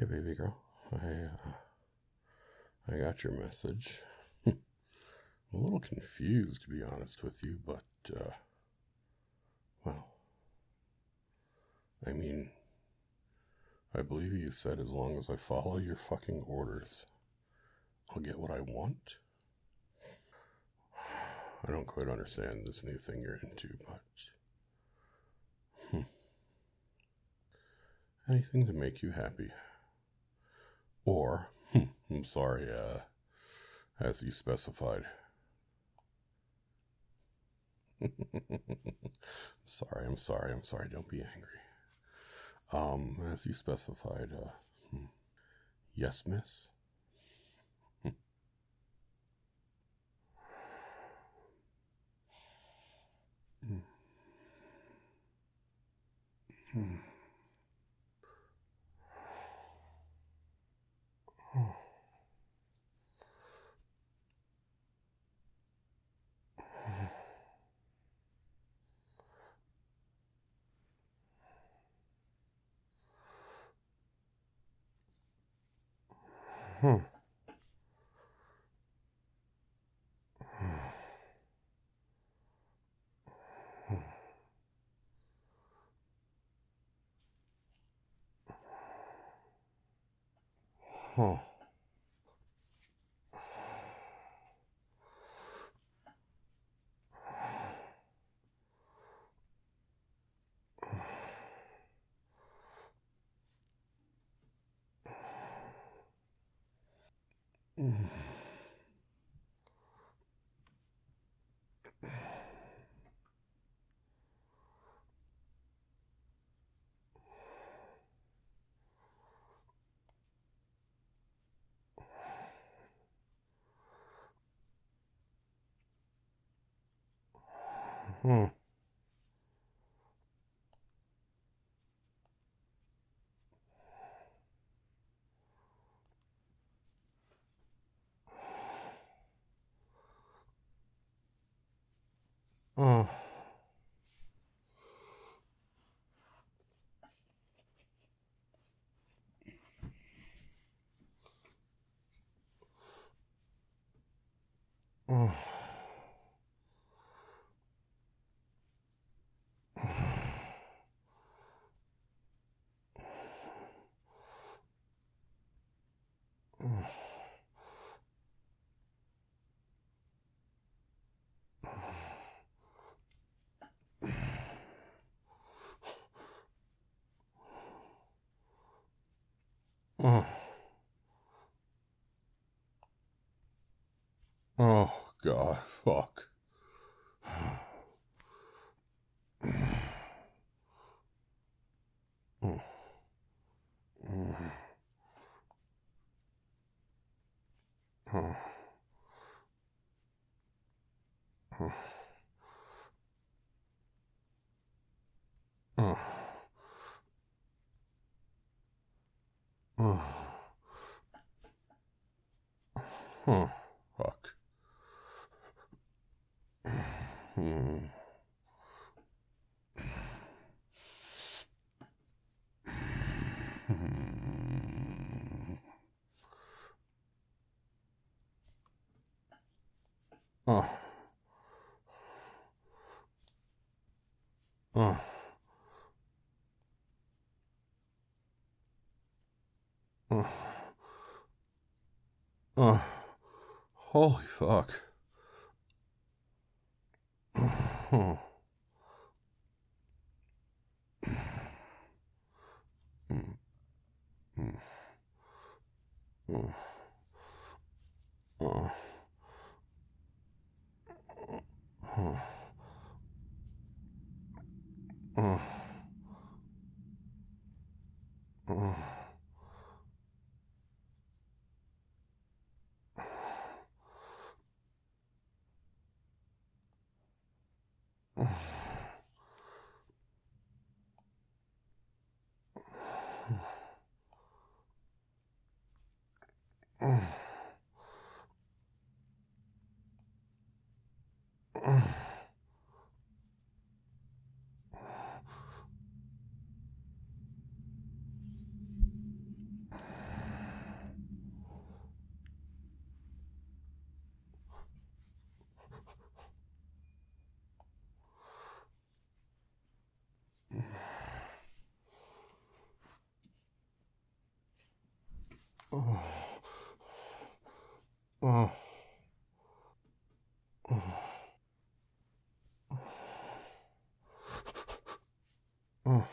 Hey, baby girl. I got your message. I'm a little confused, to be honest with you, but, well, I mean, I believe you said as long as I follow your fucking orders, I'll get what I want. I don't quite understand this new thing you're into, but anything to make you happy. Or, I'm sorry, as you specified. I'm sorry, don't be angry. As you specified, yes, miss? Huh. Oh. Oh. Oh. Oh, God, fuck. Fuck. Oh. Oh. Oh. Oh. Holy fuck. Oh. Oh. Oh. Oh. Oh. Oh. Oh. Oh.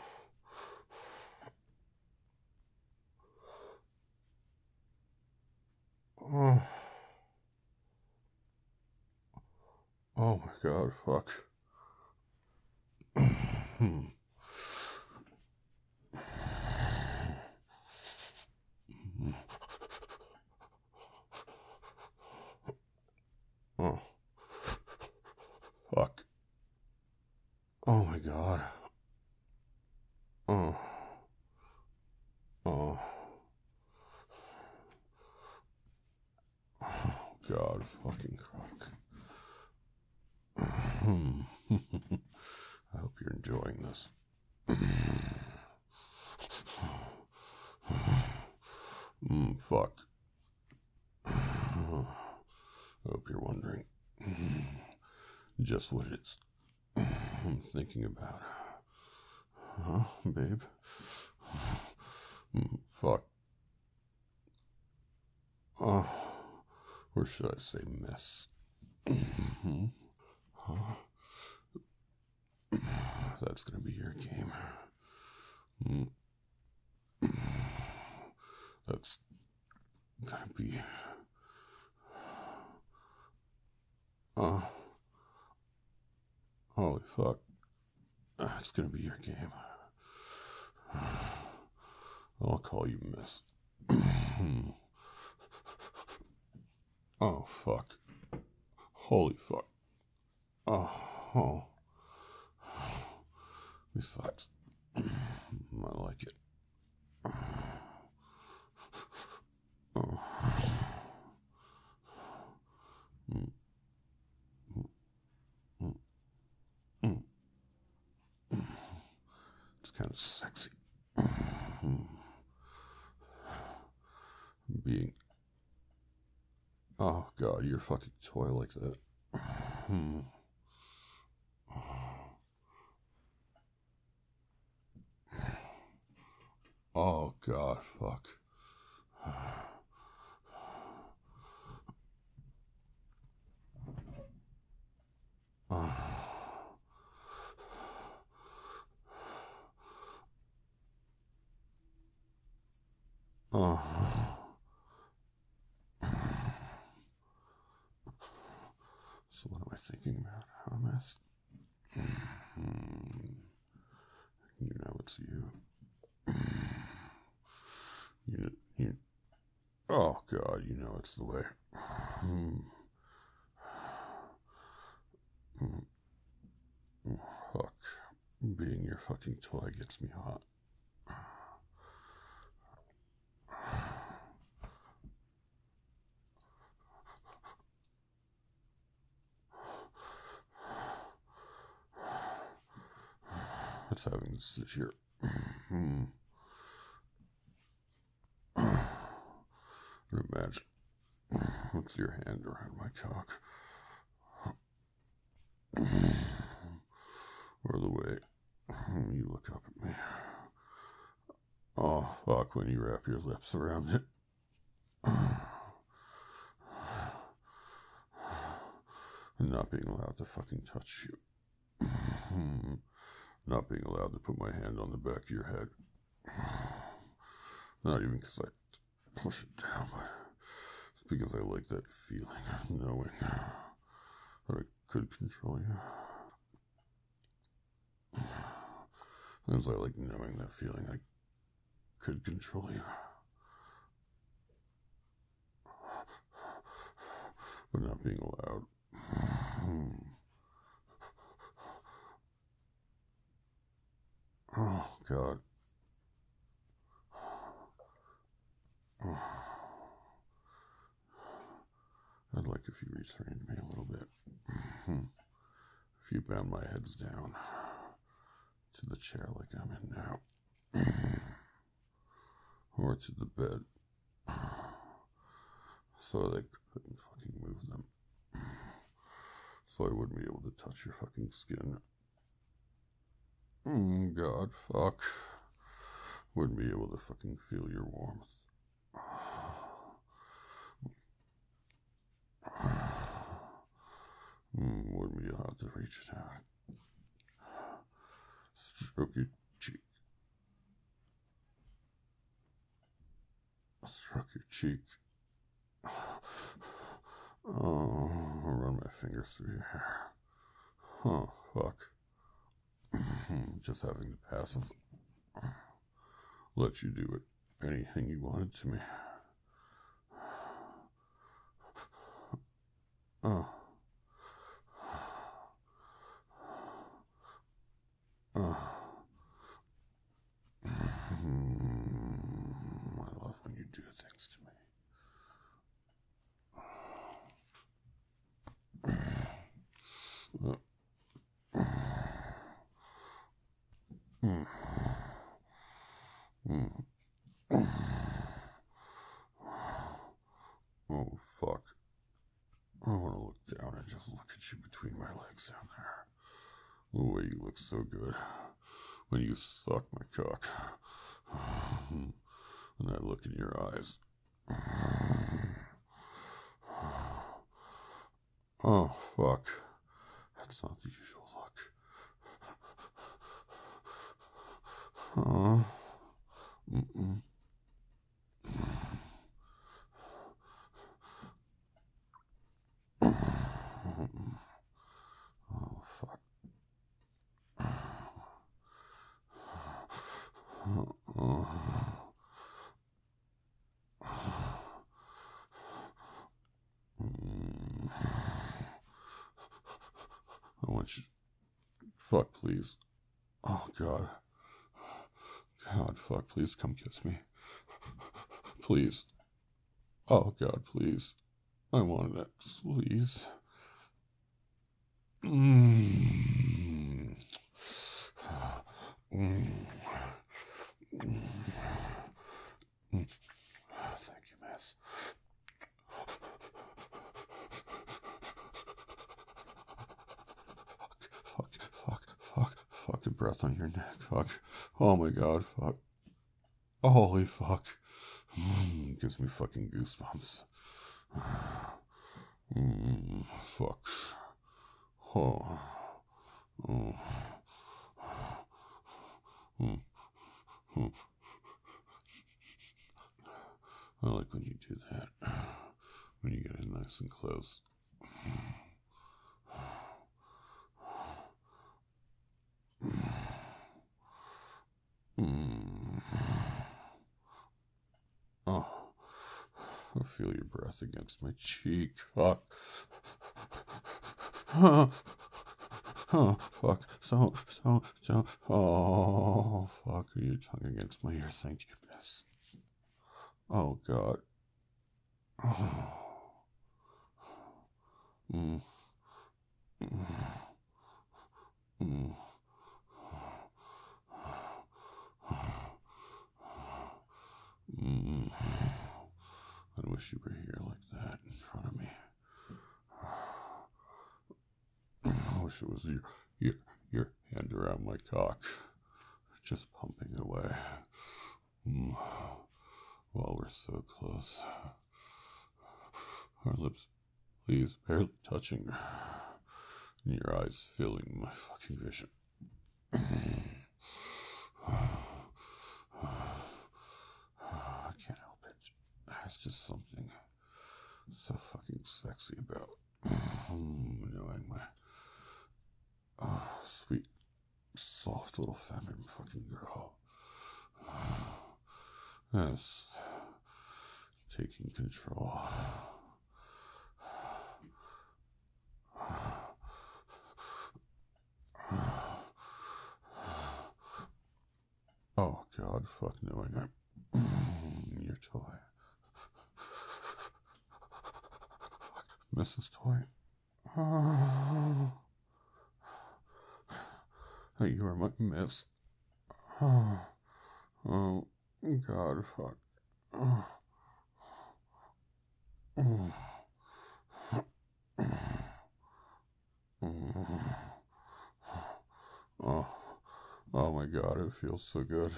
Oh. Oh my god, fuck. Oh, fuck. Oh my god. Oh. Oh. Oh god, fucking fuck. I hope you're enjoying this. Fuck. I hope you're wondering just what it's I'm thinking about. Huh, babe? Fuck. Oh, or should I say mess? Huh? That's gonna be your game. That's gonna be. Oh, holy fuck. It's gonna be your game. I'll call you miss. Oh, fuck. Holy fuck. Oh. Besides, I like it. Oh. It's kind of sexy. Being. Oh, God, you're a fucking toy like that. Oh, God, fuck. Oh. So what am I thinking about, Hummus? You know it's you. You. Oh God, you know it's the way. Fuck. Being your fucking toy gets me hot. It's having to sit here. Imagine with your hand around my cock. Or the way you look up at me. Oh, fuck, when you wrap your lips around it. And not being allowed to fucking touch you. Not being allowed to put my hand on the back of your head. Not even because I push it down, but because I like that feeling of knowing that I could control you. As I like knowing that feeling I could control you. But not being allowed. Oh, God. I'd like if you restrained me a little bit. If you bound my heads down to the chair like I'm in now. Or to the bed. So they couldn't fucking move them. So I wouldn't be able to touch your fucking skin. God, fuck. Wouldn't be able to fucking feel your warmth. Wouldn't be allowed to reach it out. Stroke your cheek. Stroke your cheek. Oh, I'll run my fingers through your hair. Oh, fuck. Just having to pass let you do it. Anything you wanted to me. Oh. Oh. I love when you do things to me. Oh, fuck. I want to look down and just look at you between my legs down there. The way you look so good when you suck my cock. And that look in your eyes. Oh, fuck. That's not the usual look. Mm-mm. Oh, fuck. I want you. Fuck, please. Oh, God. God, fuck, please come kiss me. Please. Oh, God, please. I wanted it. Please. Thank you, miss. Fuck. Fucking breath on your neck. Fuck. Oh my God. Fuck. Holy fuck. Gives me fucking goosebumps. Fuck. Oh. Oh. I like when you do that. When you get in nice and close. Oh. I feel your breath against my cheek. Fuck. Oh, fuck. So. Oh, fuck. Your tongue against my ear. Thank you, miss. Oh, God. Oh. I wish you were here like that in front of me. I wish it was your hand around my cock, just pumping it away. While we're so close. Our lips, please, barely touching. And your eyes filling my fucking vision. I can't help it. There's just something so fucking sexy about knowing my sweet, soft little feminine fucking girl. Yes, taking control. Oh, God, fuck knowing I'm your toy. Mrs. Toy. Oh, you are my miss. Oh, God, fuck. Oh. Oh my God, it feels so good.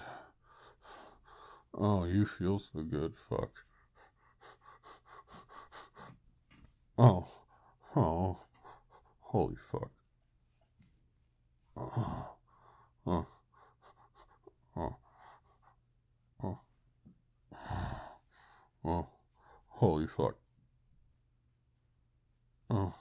Oh, you feel so good, fuck. Oh. Holy fuck. Oh, oh, oh, oh, oh. Holy fuck. Oh,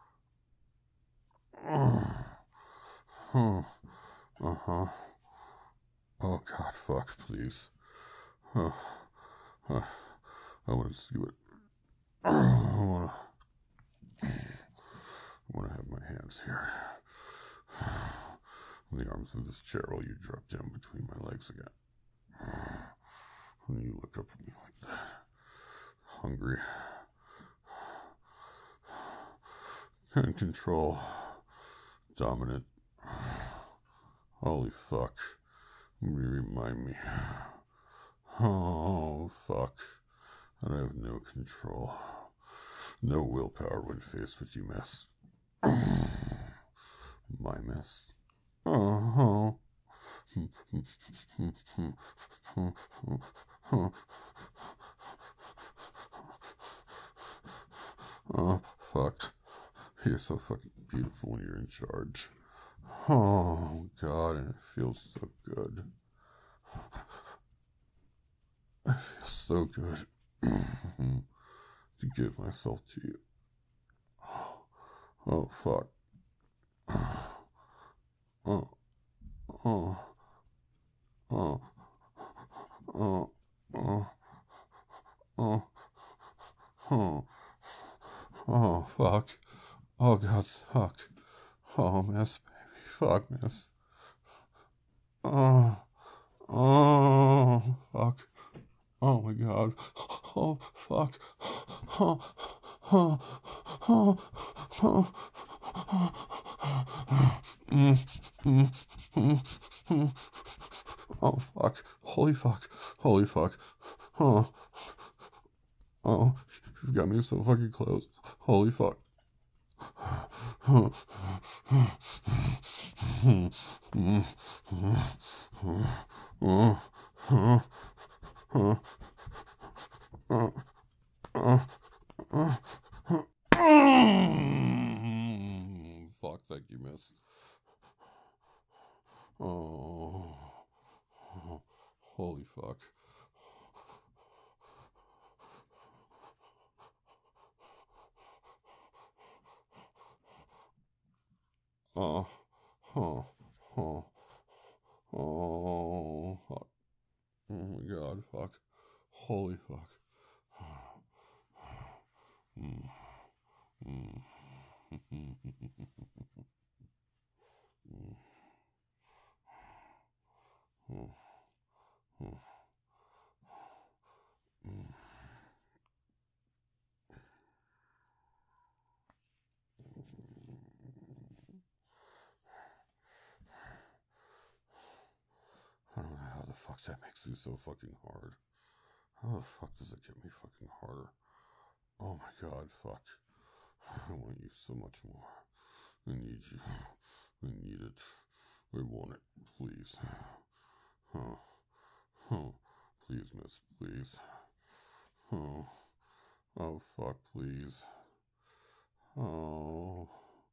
oh, oh, uh-huh. Oh, God, fuck, please. Oh, uh, I want to see what. I want to have my hands here. On the arms of this chair while you drop down between my legs again. And you look up at me like that. Hungry. Can't control. Dominant. Holy fuck. Remind me. Oh, fuck. I have no control. No willpower when faced with you, miss. My miss. Oh. Oh, fuck. You're so fucking beautiful when you're in charge. Oh, God, and it feels so good. It feels so good to give myself to you. Oh, fuck. Oh, oh, oh, oh, oh, oh, oh, oh, fuck. Oh, God, fuck. Oh, miss, baby, fuck, miss. Oh, oh, fuck. Oh, my God. Oh, fuck. Oh, oh, oh, oh. Oh, fuck. Holy fuck. Holy fuck. Oh, oh. You've got me so fucking close. Holy fuck. Oh, fuck, thank you, miss. Oh, holy fuck. Oh, oh, oh, oh, fuck. Oh my God, fuck. Holy fuck. Mm, mm, mm, mm, mm. I don't know how the fuck that makes me so fucking hard. How the fuck does it get me fucking harder? Oh my God, fuck. I want you so much more. I need you. I need it. I want it. Please. Oh. Oh. Please, miss. Please. Oh. Oh, fuck, please. Oh.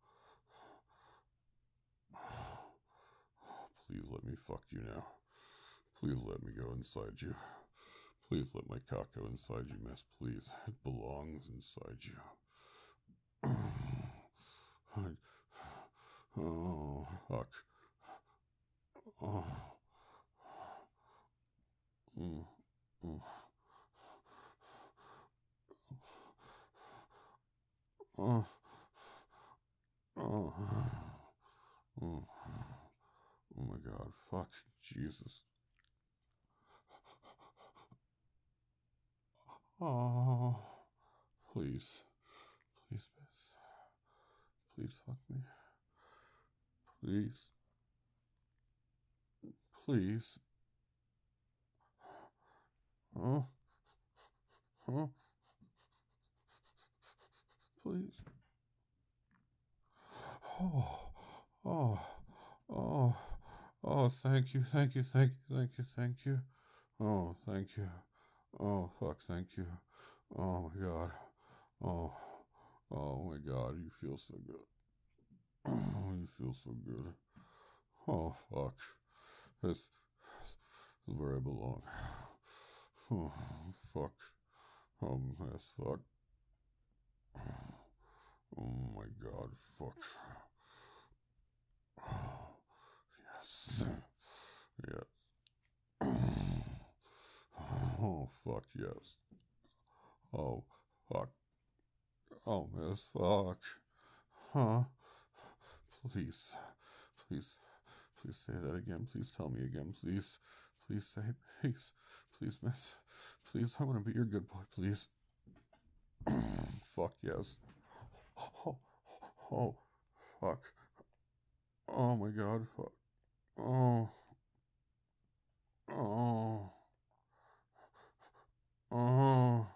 Please let me fuck you now. Please let me go inside you. Please let my cock go inside you, miss. Please. It belongs inside you. Oh, fuck. Oh. Mm, mm. Oh. Oh. Oh. Oh my God. Fuck. Jesus. Oh. Please. Please, miss. Please fuck me. Please. Please. Oh. Oh. Please. Oh. Oh. Oh. Oh, thank you, thank you, thank you, thank you, thank you. Oh, thank you. Oh, fuck, thank you. Oh my God. Oh, oh my God, you feel so good. feels so good. Oh, fuck. This is where I belong. Oh, fuck. Yes, fuck. Oh my god, fuck. Oh, yes. Yes. Oh, fuck, yes. Oh, fuck. Oh, miss, fuck. Huh? Please. Please. Please say that again. Please tell me again. Please. Please say, please. Please, miss. Please, I want to be your good boy, please. Fuck, yes. Oh, oh, fuck. Oh my god, fuck. Oh. Oh. Oh.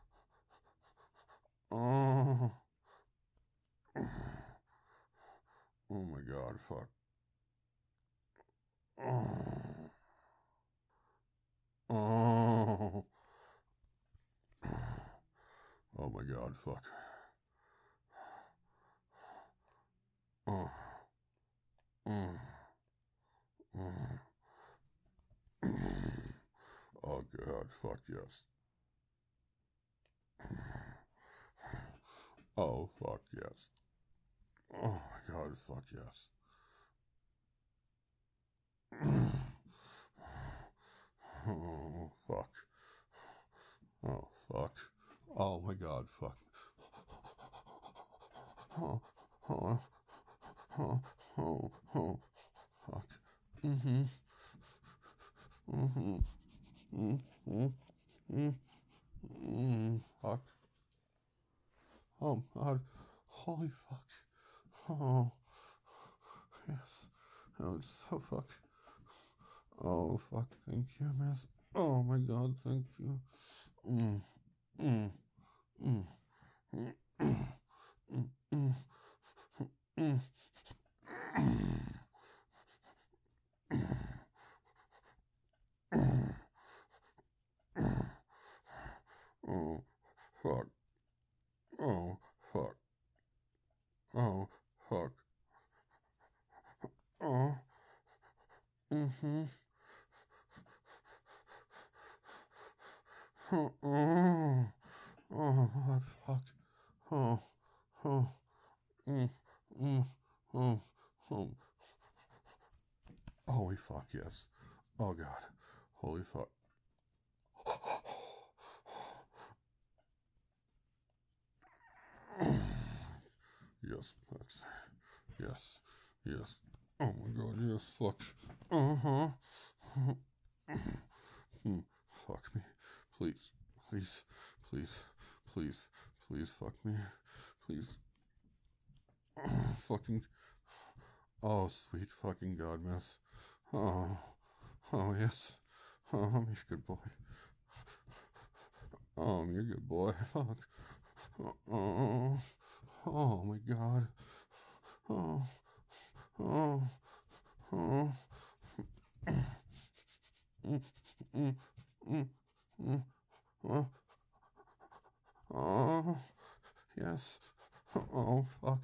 Oh. Oh my god, fuck. Oh. Oh. Oh my god, fuck. Oh. Oh. Oh. Oh god, fuck yes. Oh fuck yes. Oh my god, fuck yes. Oh fuck. Oh fuck. Oh my god, fuck. Oh, oh, oh, oh, oh, fuck. Mm-hmm. Mm-hmm. Mm-hmm. Mm-hmm. Fuck. Oh god. Holy fuck. Oh. Yes. Oh, it's so fuck. Oh fuck. Thank you, miss. Oh my god, thank you. Mm. Mm. Mm. Mm. Mm. Mm. Mm. Oh fuck. Oh fuck. Oh fuck. Oh. Mm-hmm. Oh. Oh. Oh God, fuck. Oh. Oh. Mm. Mm. Oh. Oh. Holy fuck, yes. Oh god. Holy fuck. Yes, Max. Yes. Yes. Oh my god, yes, fuck. Uh-huh. Fuck me. Please. Please. Please. Please. Please fuck me. Please. Fucking. Oh, sweet fucking god, miss. Oh. Oh, yes. Oh, I'm your good boy. Oh, I'm your good boy. Fuck. Oh. Oh my god. Oh. Oh. Oh. Mm, mm, mm, mm. Oh. Oh. Yes. Oh, fuck.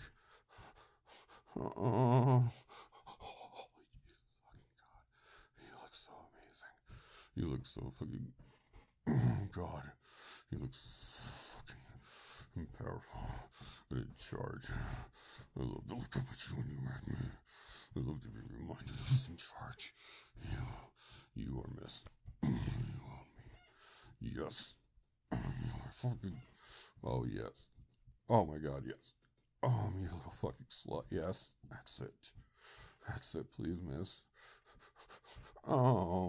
Oh. Holy Jesus fucking God. You look so amazing. You look so fucking. God. You look so fucking powerful and in charge. I love to look up at you when you're mad at me. I love to be reminded of who's in charge. You are Miss. You are me. Yes. You are fucking. Oh, yes. Oh my god, yes. Oh, me little fucking slut. Yes. That's it. That's it, please, miss. Oh.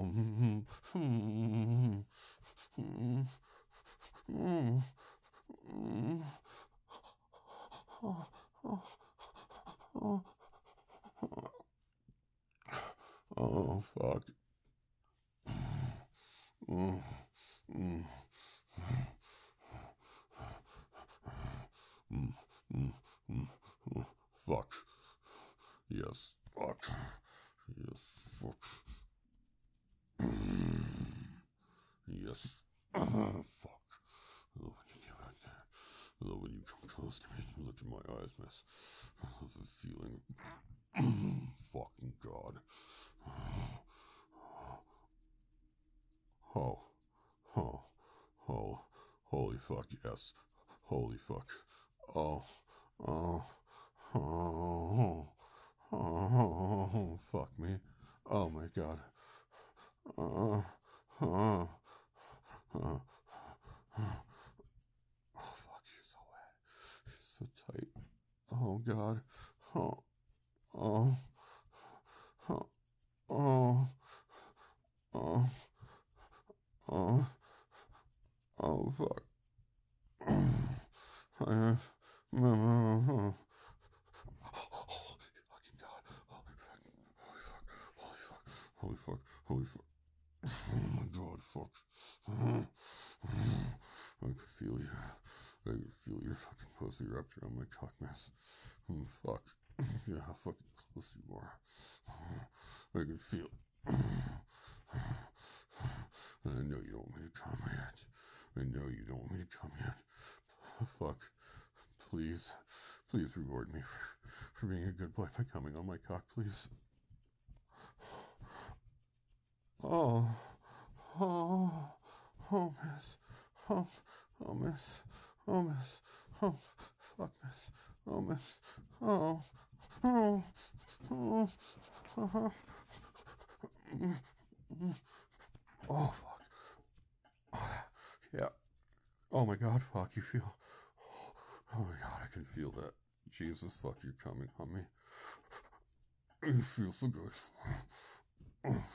Oh, fuck. Mm, mm, mm, mm, fuck. Yes, fuck. Yes, fuck. Yes. Fuck. I love when you get back there. I love when you come close to me and you look in my eyes, miss. I love the feeling fuck, yes. Holy fuck. Oh, oh, oh, oh, fuck me. Oh my god. Oh, oh, oh, oh, fuck, you're so wet. You're so tight. Oh god. Oh, oh, oh, oh, oh, oh, oh, fuck. Holy fucking god. Holy fuck. Holy fuck. Oh my god, fuck. I can feel you. I can feel your fucking pussy wrapped around my cock mess. Fuck. Yeah, how fucking close you are. I can feel. And I know you don't want me to come yet. I know you don't want me to come yet. Fuck. Please. Please reward me for being a good boy by coming on my cock, please. Oh. Oh. Oh, miss. Oh. Oh, miss. Oh, miss. Oh. Fuck, miss. Oh, miss. Oh. Oh. Oh. Oh. Oh, fuck. Yeah. Oh my god, fuck, you feel. Oh my god, I can feel that. Jesus, fuck, you're coming on me. You feel so good. Oh, fuck.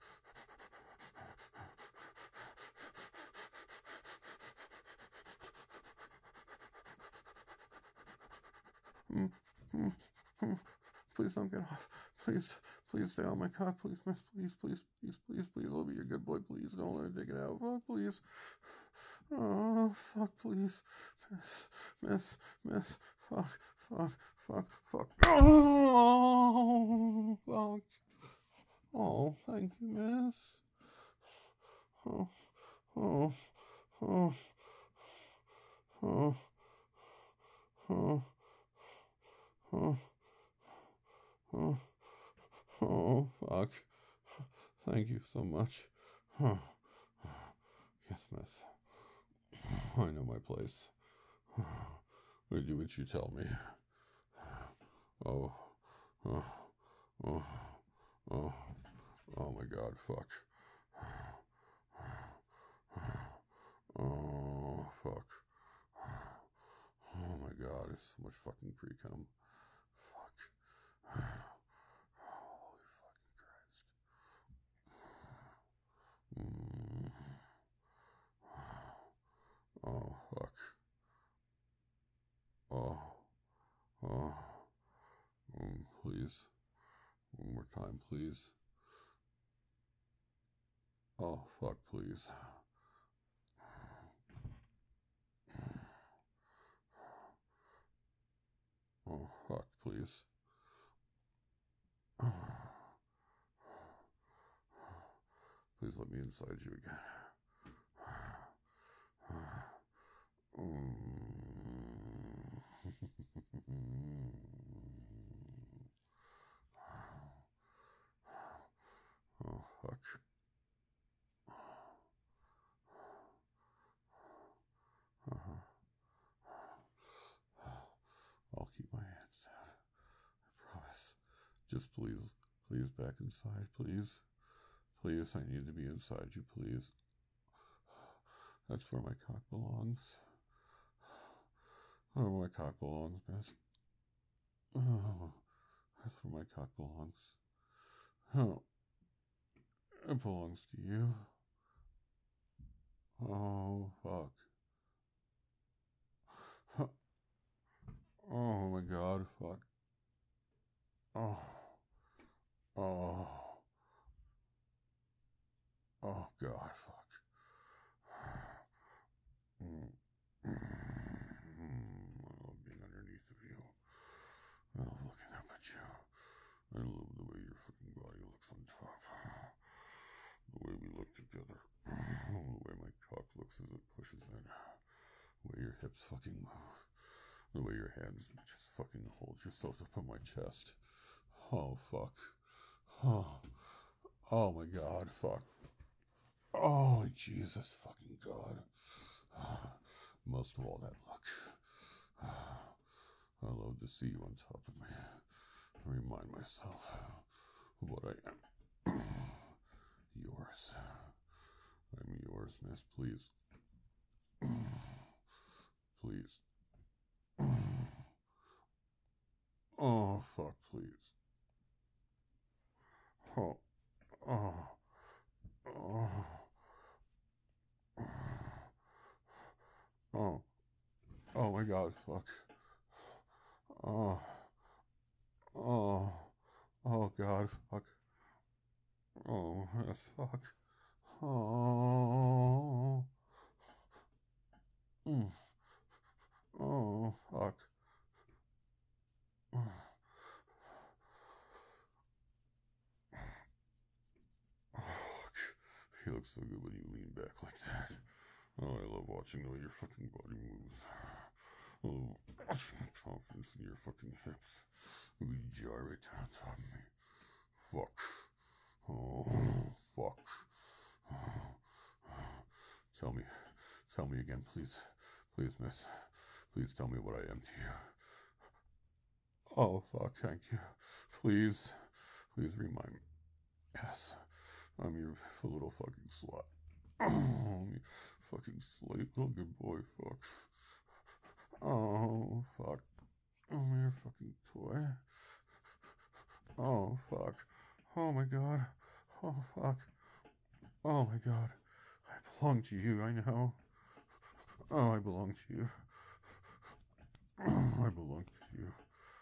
Please don't get off. Please stay on my cock. Please, miss. Please. Let me be your good boy. Please don't let me take it out. Fuck, please. Oh, fuck, please. Miss. Fuck. Oh, fuck. Oh, thank you, miss. Oh, oh, oh, oh, oh, oh, oh, oh, fuck. Thank you so much. Oh, yes, miss. I know my place. I do what you tell me. Oh, oh, oh, oh, oh my god, fuck. Oh, fuck. Oh my god, it's so much fucking pre-cum. Fuck. Holy fucking Christ. Oh, fuck. Oh, oh. Please. One more time, please. Oh, fuck, please. Oh, fuck, please. Please let me inside you again. Oh, fuck. I'll keep my hands down. I promise. Just please back inside, please. Please, I need to be inside you, please. That's where my cock belongs. Oh, my cock belongs, miss. Oh, that's where my cock belongs. Oh, it belongs to you. Oh, fuck. Oh my god, fuck. Oh, oh, oh god, fuck. I love being underneath of you. I love looking up at you. I love the way your freaking body looks on top. The way we look together. The way my cock looks as it pushes in. The way your hips fucking move. The way your hands just fucking hold yourself up on my chest. Oh, fuck. Oh my god, fuck. Oh, Jesus fucking God. Most of all, that look. I love to see you on top of me. I remind myself of what I am. Yours. I'm yours, miss. Please. Please. Oh, fuck, please. Oh, oh, oh, oh, oh my god, fuck. Oh, oh, oh god, fuck. Oh, fuck. Oh, oh, fuck. You look so good when you lean back like that. Oh, I love watching the way your fucking body moves. Oh, confidence in your fucking hips. You gyrate on top of me. Fuck. Oh, fuck. Tell me again, please. Please, miss. Please tell me what I am to you. Oh, fuck, thank you. Please. Please remind me. Yes. I'm your little fucking slut. Oh, you fucking slave little good boy, fuck. Oh, fuck. I'm your fucking toy. Oh, fuck. Oh my god. Oh, fuck. Oh my god. I belong to you, I know. Oh, I belong to you. I belong to you.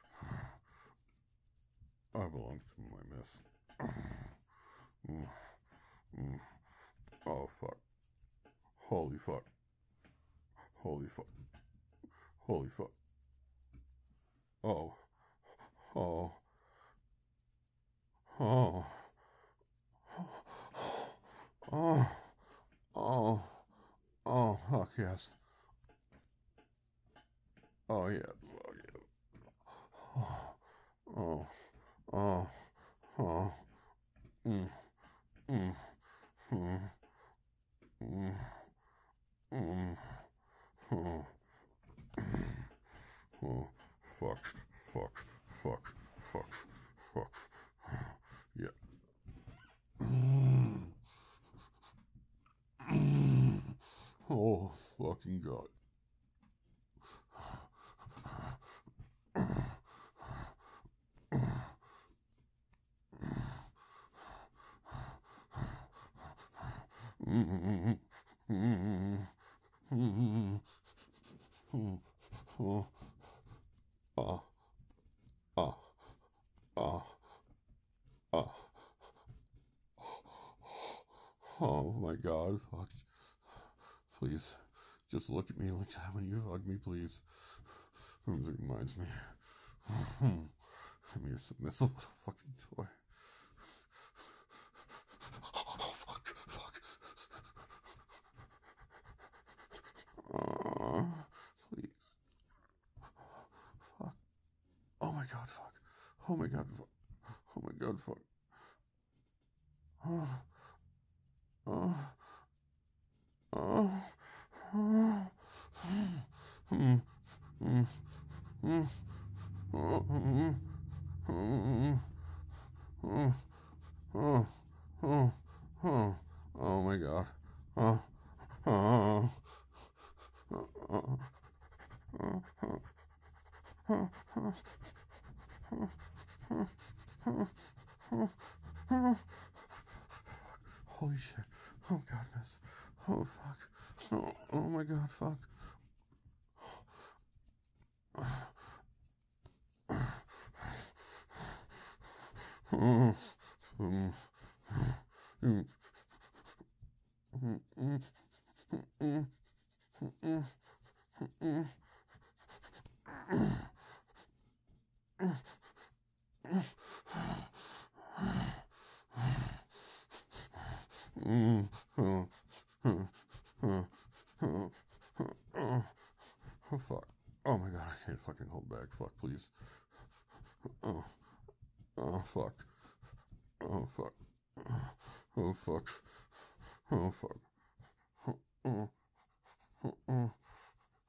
I belong to my miss. Mm, mm. Oh, fuck. Holy fuck. Holy fuck. Holy fuck. Oh. Oh. Oh. Oh. Oh. Oh. Fuck yes. Oh yeah. Oh yeah. Oh. Oh. Oh. Mm. Mm. Mm. Mm. Mm. Oh. Oh. Fuck. Fuck. Fuck. Fuck. Fuck. Yeah. Mm. Mm. Oh, fucking God. Mm. Mm. Mm. Mm. Oh. Ah. Ah. Ah. Ah. Oh my God. Fuck. Please. Just look at me like that when you hug me, please. It reminds me. I'm your submissive little fucking toy. Oh, fuck. Fuck. Please. Fuck. Oh my God. Fuck. Oh my God. Fuck. Oh my God. Fuck. Oh. Oh. Oh. Oh. Mm. Mm. Mm. Oh. Mm. Mm. Oh. Oh. Oh. Oh. Oh my God. Oh. Oh. Oh. Holy shit. Oh God, miss. Oh fuck. Oh, oh my God, fuck. Oh. Mm. Mm. Mm. Mm. Mm. Mm. Mm. Mm. Oh. Oh. Oh. Oh. Oh. Oh fuck. Oh my God, I can't fucking hold back. Fuck, please. Oh. Oh fuck. Oh fuck. Oh fuck. Oh fuck. Oh. Oh. Oh.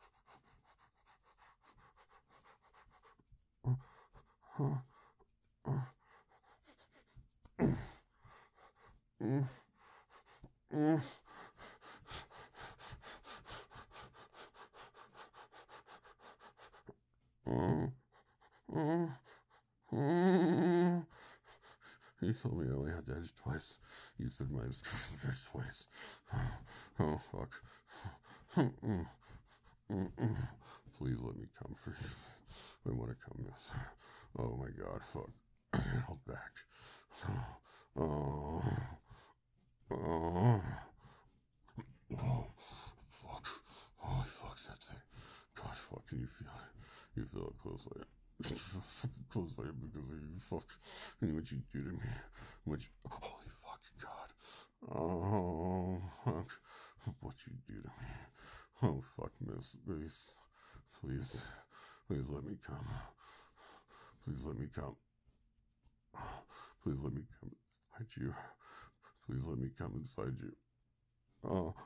You told me I only had to edge twice. You said mine was edge twice. Oh, fuck. Please let me come for you. I want to come, miss. Oh my god, fuck. I can't hold back. Oh. Oh. Oh. Fuck. Holy fuck, that's it. God, fuck, can you feel it? You feel it close like close like because of you, fuck. And what you do to me. Holy fucking god. Oh, fuck. What you do to me. Oh, fuck, miss. Please. Please. Please let me come. Please let me come. Please let me come inside you. Please let me come inside you. Oh.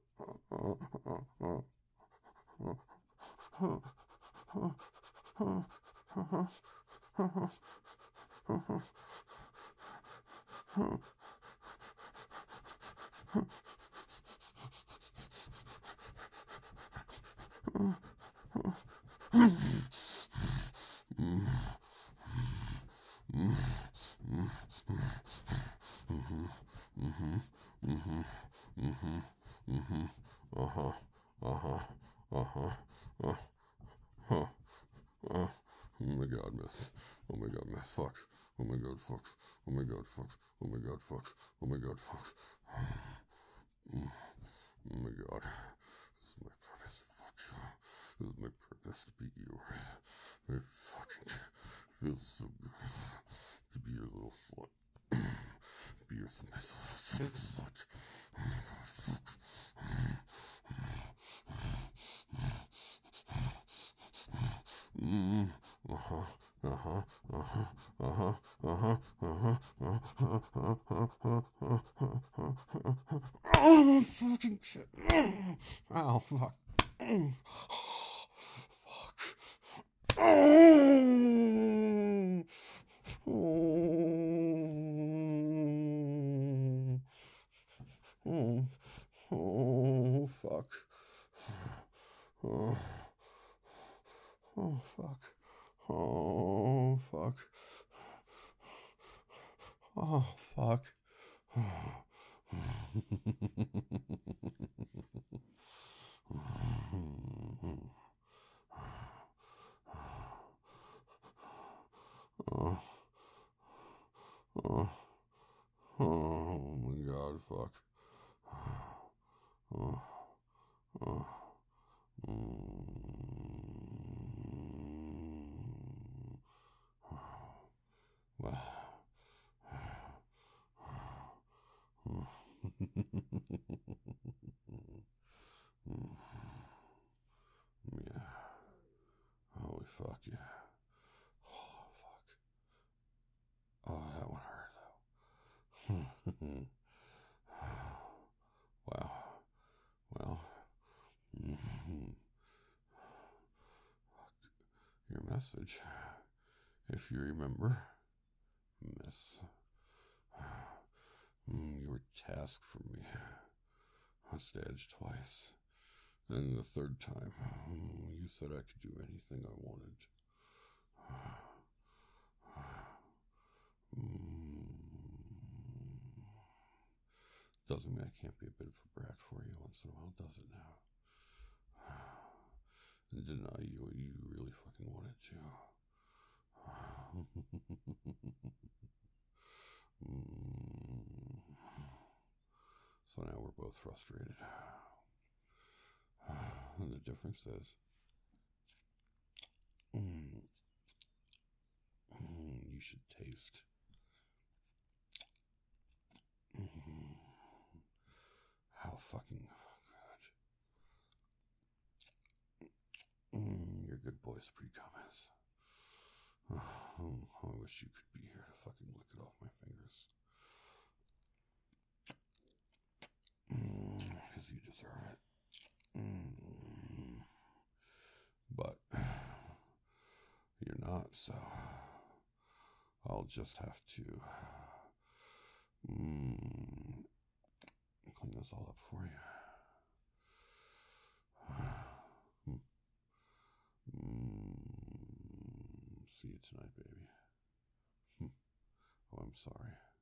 Oh my god, miss. Oh my god, miss. Fuck. Oh my god, fuck. Oh my god, fuck. Oh my god, fuck. Oh my god, fuck. Oh my god. This is my purpose. Fuck you. This is my purpose to be you. I fucking feel so good to be your little slut. Be your submissive slut. Oh, fucking shit. Ow, fuck. Fuck. Oh. Oh. Oh, fuck. Oh. Oh, fuck. Oh, fuck. Oh, fuck. Oh, oh, oh my god, fuck. Oh, oh, wow. Yeah. Holy fuck, yeah. Oh, fuck. Oh, that one hurt, though. Wow. Well. Your message. If you remember, miss. You were tasked for me. I staged twice. And the third time, you said I could do anything I wanted. Doesn't mean I can't be a bit of a brat for you once in a while, does it now? And deny you what you really fucking wanted to. So now we're both frustrated. And the difference is, you should taste. How fucking good. Your good boy's pre-cum is. I wish you could be here to fucking lick it off my fingers. Because you deserve it. But you're not, so I'll just have to clean this all up for you. See you tonight, baby. Oh, I'm sorry.